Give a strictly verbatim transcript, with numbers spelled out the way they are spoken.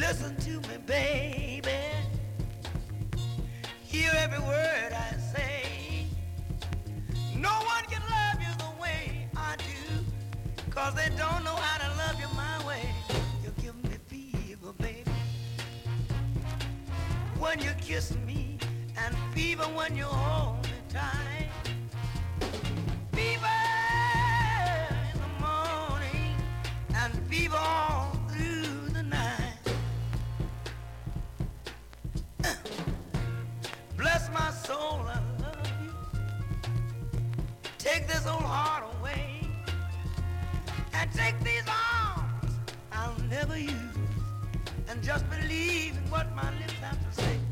Listen to me, baby. Hear every word I say. No one can love you the way I do, 'cause they don't know how to love you my way. You give me fever, baby, when you kiss me, and fever when you hold me tight. Fever in the morning, and fever all through the night. Bless my soul, I love you. Take this old heart away, and take these arms I'll never use, and just believe in what my lips have to say.